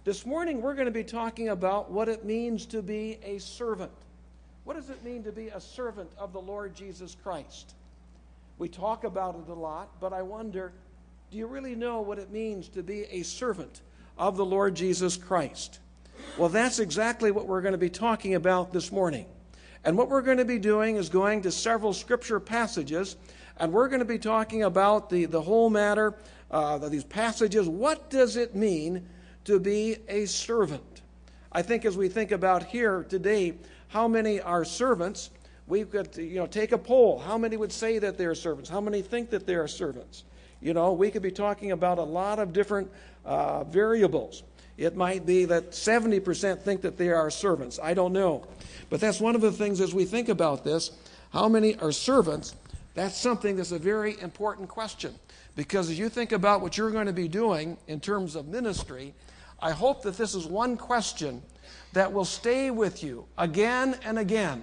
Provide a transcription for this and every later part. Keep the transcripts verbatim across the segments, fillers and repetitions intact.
This morning we're going to be talking about what it means to be a servant. What does it mean to be a servant of the Lord Jesus Christ? We talk about it a lot, but I wonder, do you really know what it means to be a servant of the Lord Jesus Christ? Well, that's exactly what we're going to be talking about this morning. And what we're going to be doing is going to several scripture passages, and we're going to be talking about the, the whole matter, uh, these passages. What does it mean to be a servant? I think as we think about here today, how many are servants? We could, you know, take a poll. How many would say that they're servants? How many think that they are servants? You know, we could be talking about a lot of different uh, variables. It might be that seventy percent think that they are servants. I don't know. But that's one of the things as we think about this. How many are servants? That's something that's a very important question. Because as you think about what you're going to be doing in terms of ministry, I hope that this is one question that will stay with you again and again.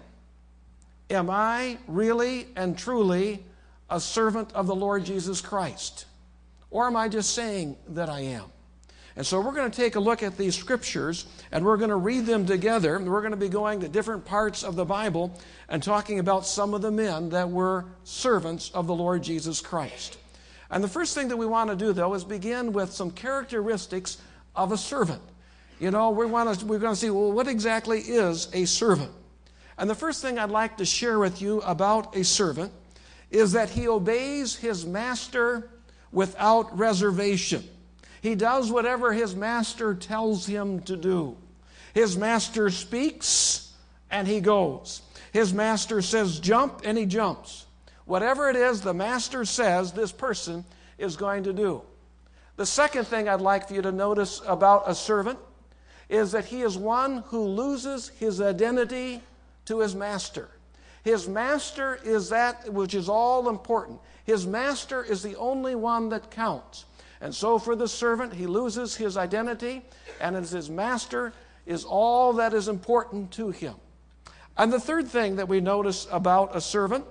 Am I really and truly a servant of the Lord Jesus Christ? Or am I just saying that I am? And so we're going to take a look at these scriptures, and we're going to read them together. And we're going to be going to different parts of the Bible and talking about some of the men that were servants of the Lord Jesus Christ. And the first thing that we want to do, though, is begin with some characteristics of a servant. You know, we want to, we're going to see, well, what exactly is a servant? And the first thing I'd like to share with you about a servant is that he obeys his master without reservation. He does whatever his master tells him to do. His master speaks, and he goes. His master says jump, and he jumps. Whatever it is the master says, this person is going to do. The second thing I'd like for you to notice about a servant is that he is one who loses his identity to his master. His master is that which is all important. His master is the only one that counts. And so for the servant, he loses his identity, and as his master is all that is important to him. And the third thing that we notice about a servant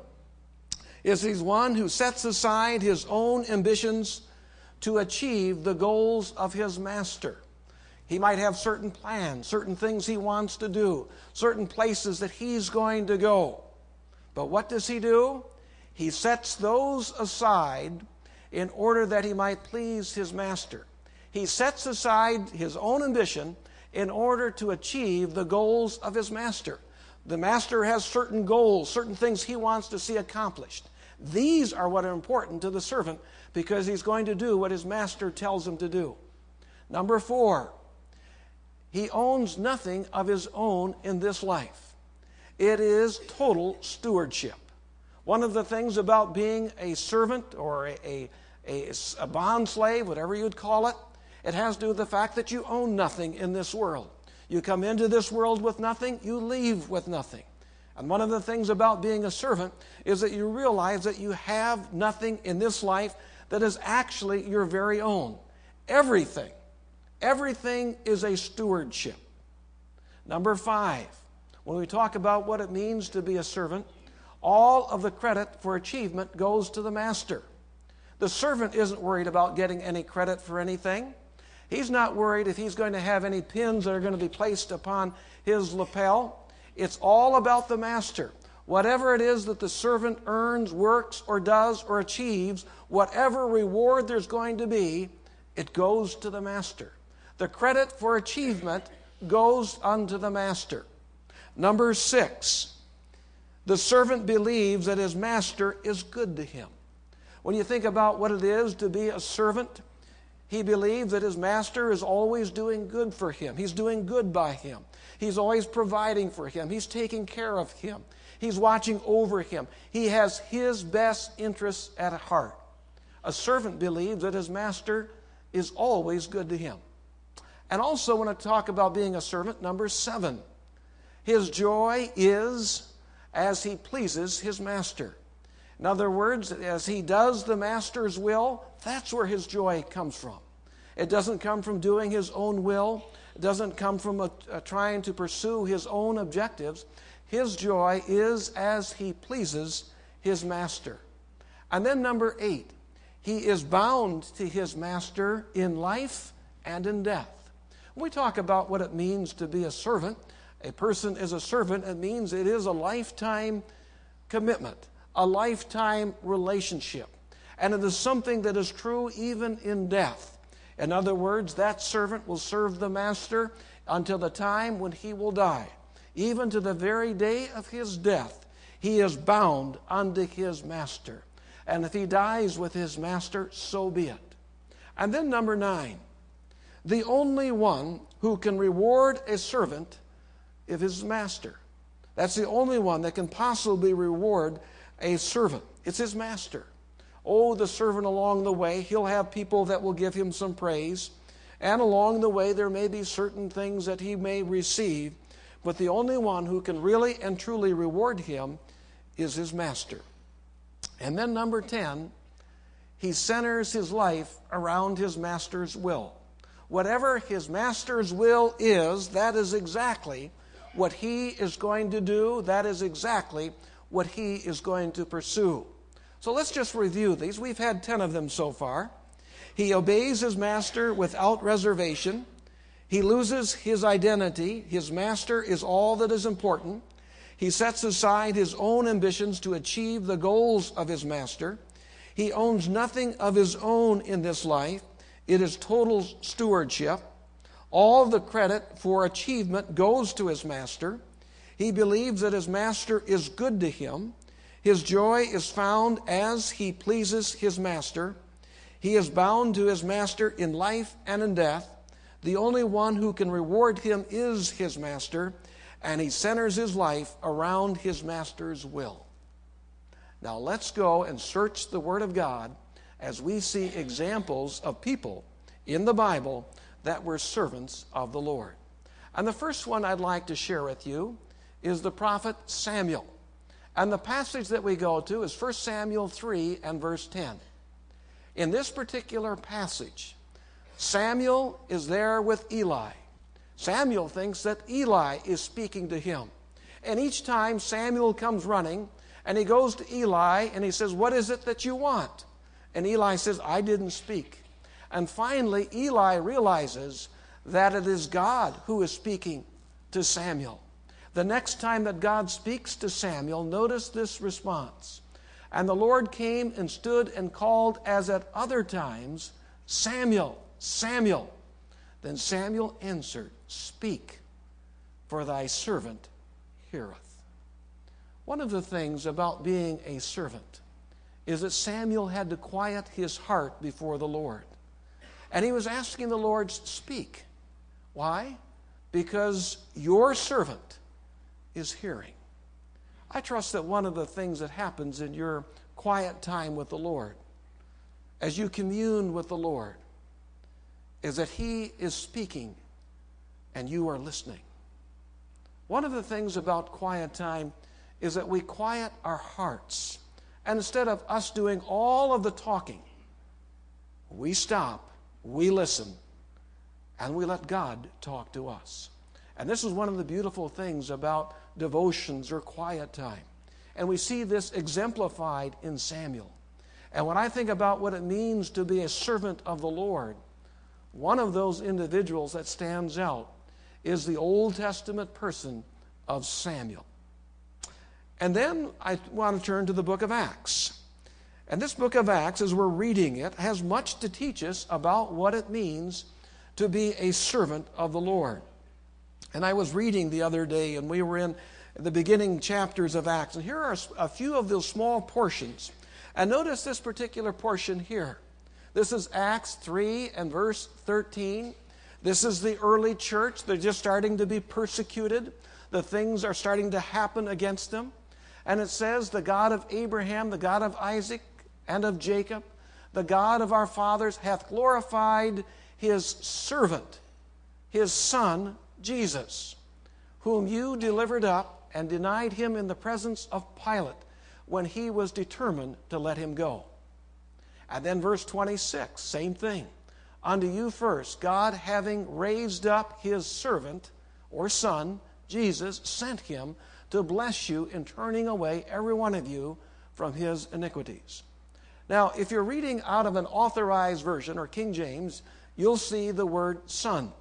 is he's one who sets aside his own ambitions to achieve the goals of his master. He might have certain plans, certain things he wants to do, certain places that he's going to go. But what does he do? He sets those aside in order that he might please his master. He sets aside his own ambition in order to achieve the goals of his master. The master has certain goals, certain things he wants to see accomplished. These are what are important to the servant because he's going to do what his master tells him to do. Number four, he owns nothing of his own in this life. It is total stewardship. One of the things about being a servant or a, a, a, a bond slave, whatever you'd call it, it has to do with the fact that you own nothing in this world. You come into this world with nothing, you leave with nothing. And one of the things about being a servant is that you realize that you have nothing in this life that is actually your very own. Everything, everything is a stewardship. Number five, when we talk about what it means to be a servant, all of the credit for achievement goes to the master. The servant isn't worried about getting any credit for anything. He's not worried if he's going to have any pins that are going to be placed upon his lapel. It's all about the master. Whatever it is that the servant earns, works, or does, or achieves, whatever reward there's going to be, it goes to the master. The credit for achievement goes unto the master. Number six, the servant believes that his master is good to him. When you think about what it is to be a servant, he believes that his master is always doing good for him. He's doing good by him. He's always providing for him. He's taking care of him. He's watching over him. He has his best interests at heart. A servant believes that his master is always good to him. And also when I talk about being a servant, number seven, his joy is as he pleases his master. In other words, as he does the master's will, that's where his joy comes from. It doesn't come from doing his own will. It doesn't come from a, a trying to pursue his own objectives. His joy is as he pleases his master. And then number eight, he is bound to his master in life and in death. When we talk about what it means to be a servant, a person is a servant, it means it is a lifetime commitment, a lifetime relationship. And it is something that is true even in death. In other words, that servant will serve the master until the time when he will die. Even to the very day of his death, he is bound unto his master. And if he dies with his master, so be it. And then number nine, the only one who can reward a servant is his master. That's the only one that can possibly reward a servant. It's his master. Oh, the servant along the way, he'll have people that will give him some praise. And along the way, there may be certain things that he may receive. But the only one who can really and truly reward him is his master. And then number ten, he centers his life around his master's will. Whatever his master's will is, that is exactly what he is going to do. That is exactly what he is going to pursue. So let's just review these. We've had ten of them so far. He obeys his master without reservation. He loses his identity. His master is all that is important. He sets aside his own ambitions to achieve the goals of his master. He owns nothing of his own in this life. It is total stewardship. All the credit for achievement goes to his master. He believes that his master is good to him. His joy is found as he pleases his master. He is bound to his master in life and in death. The only one who can reward him is his master, and he centers his life around his master's will. Now let's go and search the Word of God as we see examples of people in the Bible that were servants of the Lord. And the first one I'd like to share with you is the prophet Samuel. And the passage that we go to is First Samuel three and verse ten. In this particular passage, Samuel is there with Eli. Samuel thinks that Eli is speaking to him. And each time Samuel comes running, and he goes to Eli, and he says, "What is it that you want?" And Eli says, "I didn't speak." And finally, Eli realizes that it is God who is speaking to Samuel. The next time that God speaks to Samuel, notice this response. "And the Lord came and stood and called as at other times, 'Samuel, Samuel.' Then Samuel answered, 'Speak, for thy servant heareth.'" One of the things about being a servant is that Samuel had to quiet his heart before the Lord. And he was asking the Lord, "Speak." Why? Because your servant is hearing. I trust that one of the things that happens in your quiet time with the Lord, as you commune with the Lord, is that He is speaking and you are listening. One of the things about quiet time is that we quiet our hearts. And instead of us doing all of the talking, we stop, we listen, and we let God talk to us. And this is one of the beautiful things about devotions or quiet time. And we see this exemplified in Samuel. And when I think about what it means to be a servant of the Lord, one of those individuals that stands out is the Old Testament person of Samuel. And then I want to turn to the book of Acts. And this book of Acts, as we're reading it, has much to teach us about what it means to be a servant of the Lord. And I was reading the other day, and we were in the beginning chapters of Acts. And here are a few of those small portions. And notice this particular portion here. This is Acts three and verse thirteen. This is the early church. They're just starting to be persecuted. The things are starting to happen against them. And it says, "The God of Abraham, the God of Isaac, and of Jacob, the God of our fathers, hath glorified his servant, his Son, Jesus, whom you delivered up and denied him in the presence of Pilate when he was determined to let him go." And then verse twenty-six, same thing. "Unto you first, God having raised up his servant," or Son, Jesus, "sent him to bless you in turning away every one of you from his iniquities." Now, if you're reading out of an authorized version, or King James, you'll see the word Son.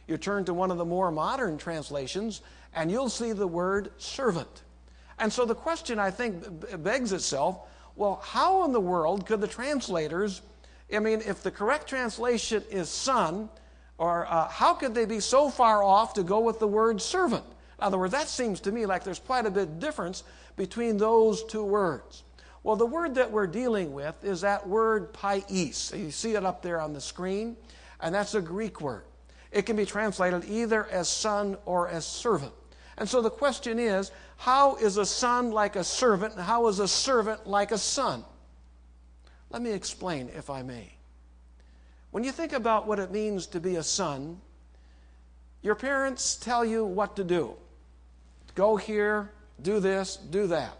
You turn to one of the more modern translations, and you'll see the word servant. And so the question, I think, begs itself, well, how in the world could the translators, I mean, if the correct translation is son, or uh, how could they be so far off to go with the word servant? In other words, that seems to me like there's quite a bit of difference between those two words. Well, the word that we're dealing with is that word pais. You see it up there on the screen, and that's a Greek word. It can be translated either as son or as servant. And so the question is, how is a son like a servant, and how is a servant like a son? Let me explain, if I may. When you think about what it means to be a son, your parents tell you what to do. Go here, do this, do that.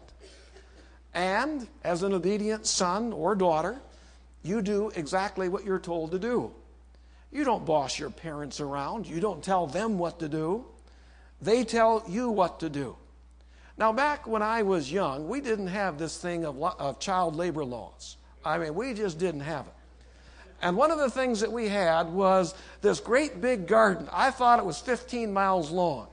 And as an obedient son or daughter, you do exactly what you're told to do. You don't boss your parents around. You don't tell them what to do. They tell you what to do. Now, back when I was young, we didn't have this thing of, of child labor laws. I mean, we just didn't have it. And one of the things that we had was this great big garden. I thought it was fifteen miles long.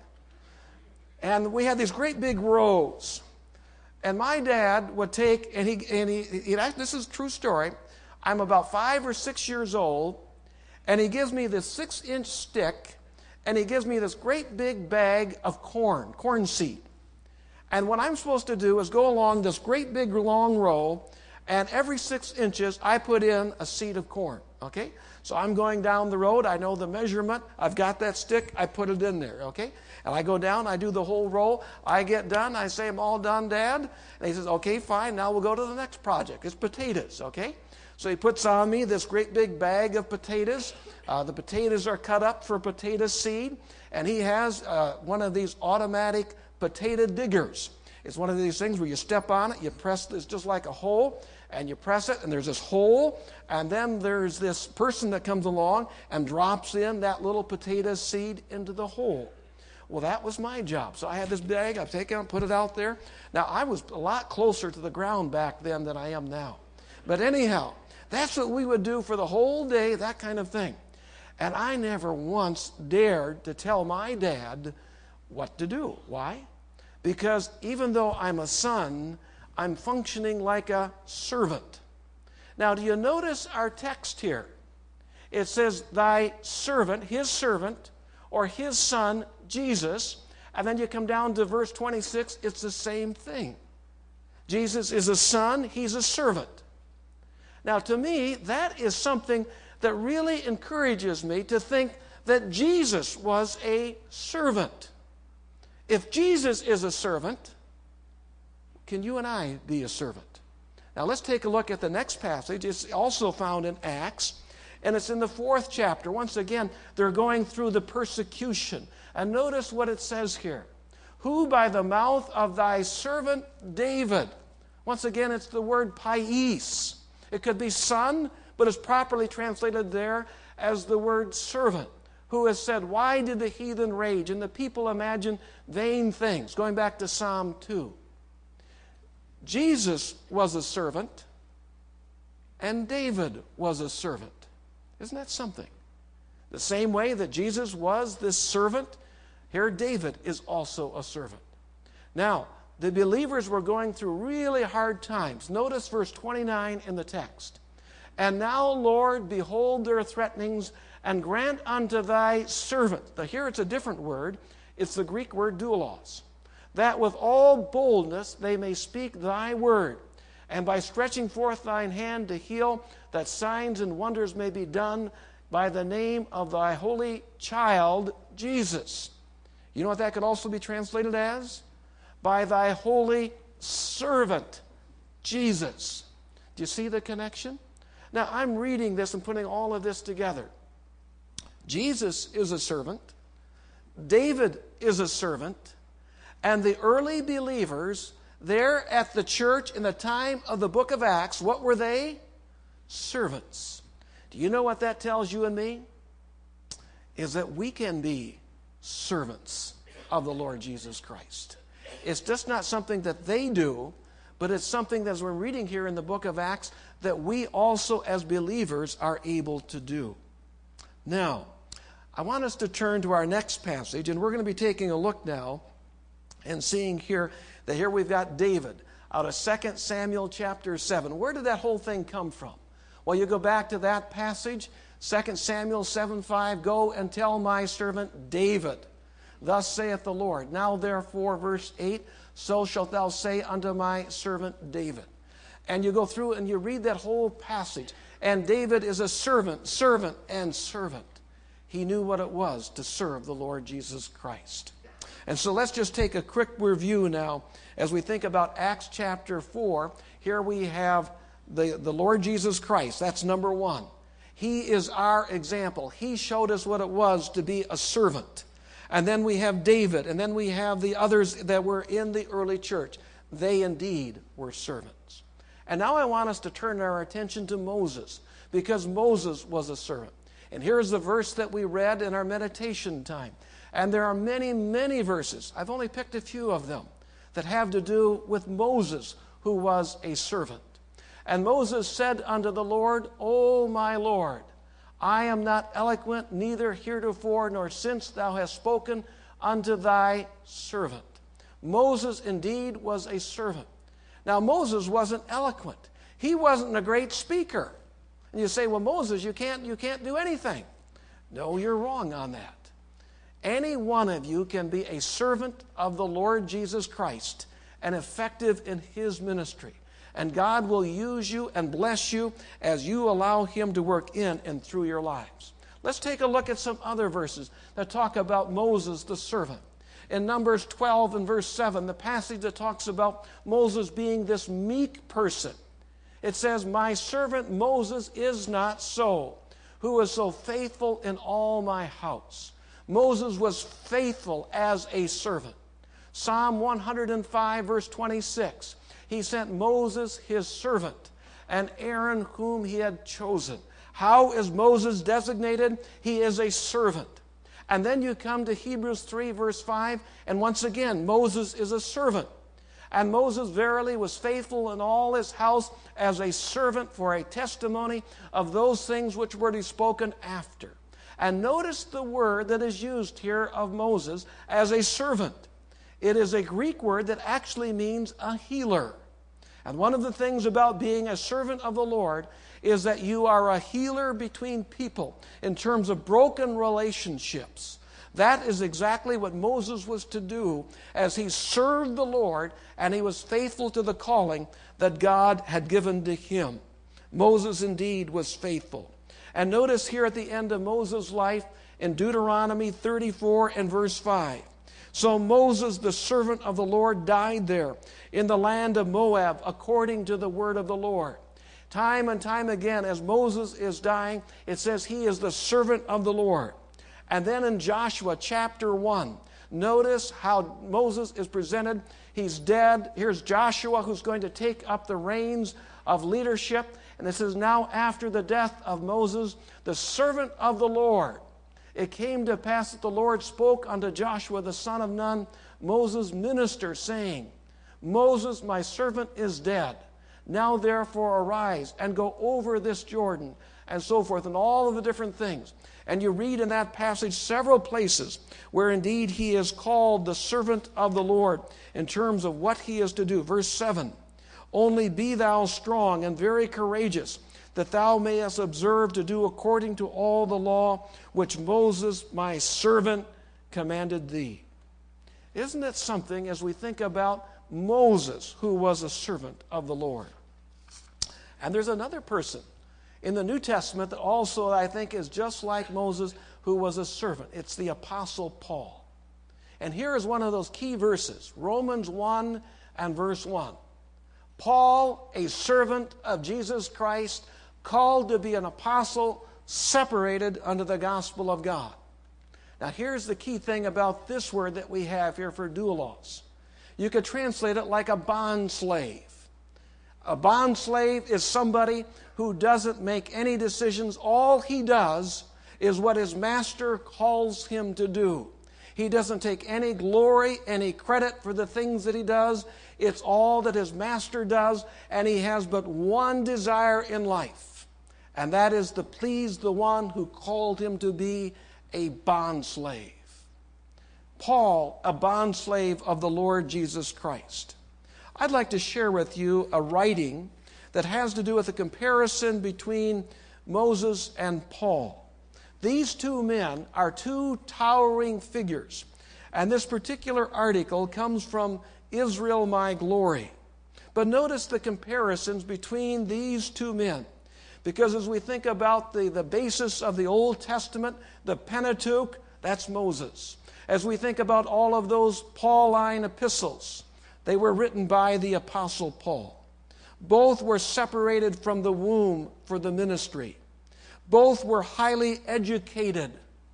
And we had these great big rows. And my dad would take, and he, and he, he this is a true story. I'm about five or six years old, and he gives me this six-inch stick, and he gives me this great big bag of corn, corn seed. And what I'm supposed to do is go along this great big long row, and every six inches I put in a seed of corn, okay? So I'm going down the road, I know the measurement, I've got that stick, I put it in there, okay? And I go down, I do the whole row, I get done, I say, I'm all done, Dad. And he says, okay, fine, now we'll go to the next project. It's potatoes, okay? So he puts on me this great big bag of potatoes. Uh, the potatoes are cut up for potato seed, and he has uh, one of these automatic potato diggers. It's one of these things where you step on it, you press this just like a hole, and you press it, and there's this hole, and then there's this person that comes along and drops in that little potato seed into the hole. Well, that was my job. So I had this bag, I take it out, put it out there. Now, I was a lot closer to the ground back then than I am now. But anyhow, that's what we would do for the whole day, that kind of thing. And I never once dared to tell my dad what to do. Why? Because even though I'm a son, I'm functioning like a servant. Now, do you notice our text here? It says, thy servant, his servant, or his son, Jesus, and then you come down to verse twenty-six, it's the same thing. Jesus is a son, he's a servant. Now, to me, that is something that really encourages me to think that Jesus was a servant. If Jesus is a servant, can you and I be a servant? Now, let's take a look at the next passage. It's also found in Acts, and it's in the fourth chapter. Once again, they're going through the persecution. And notice what it says here. Who by the mouth of thy servant David. Once again, it's the word pais. It could be son, but it's properly translated there as the word servant. Who has said, why did the heathen rage and the people imagine vain things? Going back to Psalm two. Jesus was a servant, and David was a servant. Isn't that something? The same way that Jesus was this servant, here David is also a servant. Now, the believers were going through really hard times. Notice verse twenty-nine in the text. And now, Lord, behold their threatenings, and grant unto thy servant. Now, here it's a different word. It's the Greek word doulos. That with all boldness they may speak thy word, and by stretching forth thine hand to heal, that signs and wonders may be done by the name of thy holy child, Jesus. You know what that could also be translated as? By thy holy servant, Jesus. Do you see the connection? Now, I'm reading this and putting all of this together. Jesus is a servant. David is a servant. And the early believers there at the church in the time of the book of Acts, what were they? Servants. Do you know what that tells you and me? Is that we can be servants of the Lord Jesus Christ. It's just not something that they do, but it's something that, as we're reading here in the book of Acts, that we also as believers are able to do. Now, I want us to turn to our next passage, and we're going to be taking a look now and seeing here that here we've got David out of Second Samuel chapter seven. Where did that whole thing come from? Well, you go back to that passage, Second Samuel seven five, go and tell my servant David, thus saith the Lord. Now therefore, verse eight, so shalt thou say unto my servant David. And you go through and you read that whole passage. And David is a servant, servant, and servant. He knew what it was to serve the Lord Jesus Christ. And so let's just take a quick review now as we think about Acts chapter four. Here we have the, the Lord Jesus Christ. That's number one. He is our example. He showed us what it was to be a servant. And then we have David, and then we have the others that were in the early church. They indeed were servants. And now I want us to turn our attention to Moses, because Moses was a servant. And here's the verse that we read in our meditation time. And there are many, many verses, I've only picked a few of them, that have to do with Moses, who was a servant. And Moses said unto the Lord, O my Lord, I am not eloquent, neither heretofore nor since thou hast spoken unto thy servant. Moses indeed was a servant. Now, Moses wasn't eloquent. He wasn't a great speaker. And you say, well, Moses, you can't, you can't do anything. No, you're wrong on that. Any one of you can be a servant of the Lord Jesus Christ and effective in his ministry. And God will use you and bless you as you allow him to work in and through your lives. Let's take a look at some other verses that talk about Moses the servant. In Numbers twelve and verse seven, the passage that talks about Moses being this meek person. It says, my servant Moses is not so, who is so faithful in all my house. Moses was faithful as a servant. Psalm one hundred five, verse twenty-six. He sent Moses his servant, and Aaron whom he had chosen. How is Moses designated? He is a servant. And then you come to Hebrews three, verse five, and once again, Moses is a servant. And Moses verily was faithful in all his house as a servant for a testimony of those things which were to be spoken after. And notice the word that is used here of Moses as a servant. It is a Greek word that actually means a healer. And one of the things about being a servant of the Lord is that you are a healer between people in terms of broken relationships. That is exactly what Moses was to do as he served the Lord and he was faithful to the calling that God had given to him. Moses indeed was faithful. And notice here at the end of Moses' life in Deuteronomy thirty-four and verse five. So Moses, the servant of the Lord, died there in the land of Moab according to the word of the Lord. Time and time again, as Moses is dying, it says he is the servant of the Lord. And then in Joshua chapter one, notice how Moses is presented. He's dead. Here's Joshua who's going to take up the reins of leadership. And it says, now after the death of Moses, the servant of the Lord, it came to pass that the Lord spoke unto Joshua the son of Nun, Moses' minister, saying, Moses, my servant, is dead. Now therefore arise and go over this Jordan, and so forth, and all of the different things. And you read in that passage several places where indeed he is called the servant of the Lord in terms of what he is to do. Verse seven, only be thou strong and very courageous, that thou mayest observe to do according to all the law which Moses, my servant, commanded thee. Isn't it something as we think about Moses, who was a servant of the Lord? And there's another person in the New Testament that also I think is just like Moses, who was a servant. It's the Apostle Paul. And here is one of those key verses, Romans one and verse one. Paul, a servant of Jesus Christ, called to be an apostle, separated unto the gospel of God. Now here's the key thing about this word that we have here for doulos. You could translate it like a bond slave. A bond slave is somebody who doesn't make any decisions. All he does is what his master calls him to do. He doesn't take any glory, any credit for the things that he does. It's all that his master does, and he has but one desire in life, and that is to please the one who called him to be a bondslave. Paul, a bondslave of the Lord Jesus Christ. I'd like to share with you a writing that has to do with a comparison between Moses and Paul. These two men are two towering figures, and this particular article comes from Israel My Glory. But notice the comparisons between these two men, because as we think about the, the basis of the Old Testament, the Pentateuch, that's Moses. As we think about all of those Pauline epistles, they were written by the Apostle Paul. Both were separated from the womb for the ministry. Both were highly educated.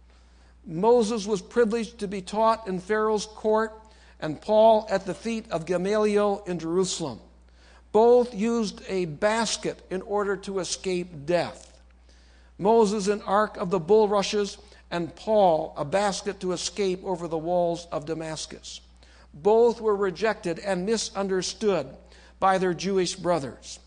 Moses was privileged to be taught in Pharaoh's court, and Paul at the feet of Gamaliel in Jerusalem. Both used a basket in order to escape death. Moses an ark of the bulrushes, and Paul a basket to escape over the walls of Damascus. Both were rejected and misunderstood by their Jewish brothers.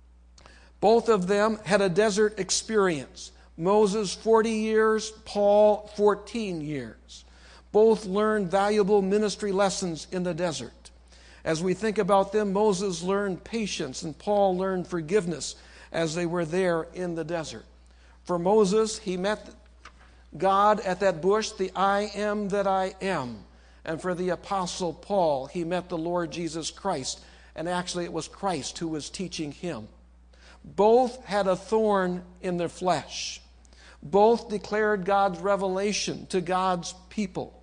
Both of them had a desert experience. Moses forty years, Paul fourteen years. Both learned valuable ministry lessons in the desert. As we think about them, Moses learned patience and Paul learned forgiveness as they were there in the desert. For Moses, he met God at that bush, the I am that I am. And for the Apostle Paul, he met the Lord Jesus Christ. And actually it was Christ who was teaching him. Both had a thorn in their flesh. Both declared God's revelation to God's people.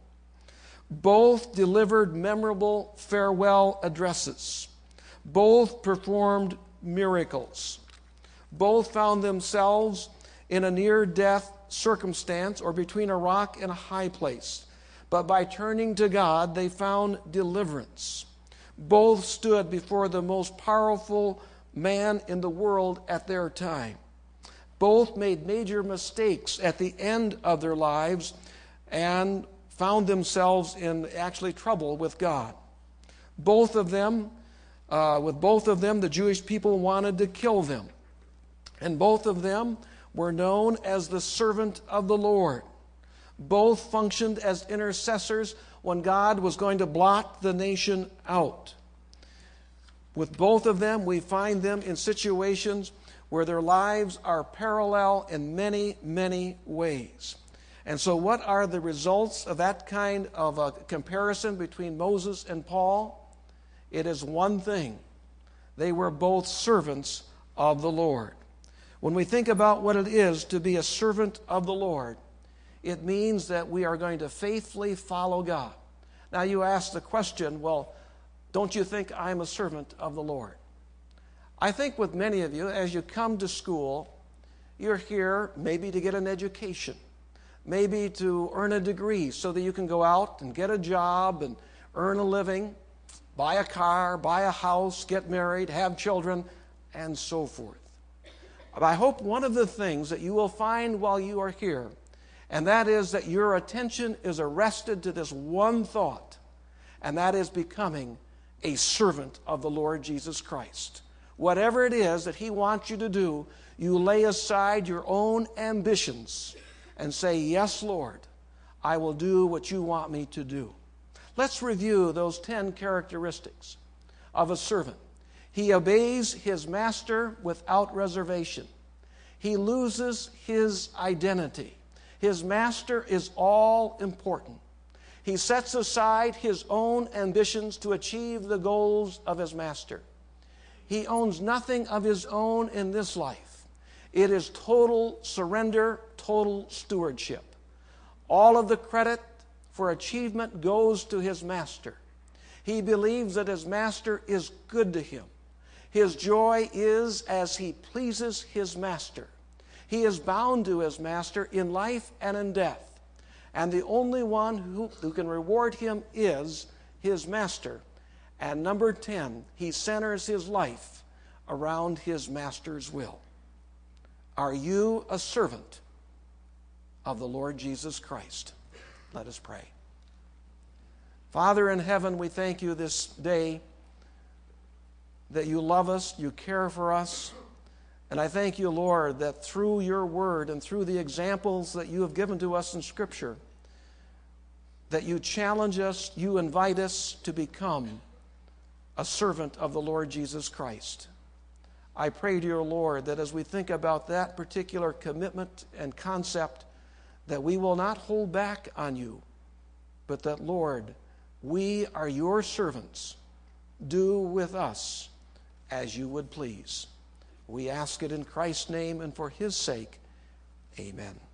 Both delivered memorable farewell addresses. Both performed miracles. Both found themselves in a near-death circumstance or between a rock and a high place. But by turning to God, they found deliverance. Both stood before the most powerful man in the world at their time. Both made major mistakes at the end of their lives and found themselves in actually trouble with God. Both of them, uh, with both of them, the Jewish people wanted to kill them. And both of them were known as the servant of the Lord. Both functioned as intercessors when God was going to blot the nation out. With both of them, we find them in situations where their lives are parallel in many, many ways. And so what are the results of that kind of a comparison between Moses and Paul? It is one thing. They were both servants of the Lord. When we think about what it is to be a servant of the Lord, it means that we are going to faithfully follow God. Now you ask the question, well, don't you think I'm a servant of the Lord? I think with many of you, as you come to school, you're here maybe to get an education, maybe to earn a degree so that you can go out and get a job and earn a living, buy a car, buy a house, get married, have children, and so forth. But I hope one of the things that you will find while you are here, and that is that your attention is arrested to this one thought, and that is becoming a servant of the Lord Jesus Christ. Whatever it is that He wants you to do, you lay aside your own ambitions and say, yes, Lord, I will do what you want me to do. Let's review those ten characteristics of a servant. He obeys his master without reservation. He loses his identity. His master is all important. He sets aside his own ambitions to achieve the goals of his master. He owns nothing of his own in this life. It is total surrender, total stewardship. All of the credit for achievement goes to his master. He believes that his master is good to him. His joy is as he pleases his master. He is bound to his master in life and in death. And the only one who, who can reward him is his master. And number ten, he centers his life around his master's will. Are you a servant of the Lord Jesus Christ? Let us pray. Father in heaven, we thank you this day that you love us, you care for us, And I thank you, Lord, that through your word and through the examples that you have given to us in Scripture, that you challenge us, you invite us to become a servant of the Lord Jesus Christ. I pray, dear Lord, that as we think about that particular commitment and concept, that we will not hold back on you, but that, Lord, we are your servants. Do with us as you would please. We ask it in Christ's name and for his sake. Amen.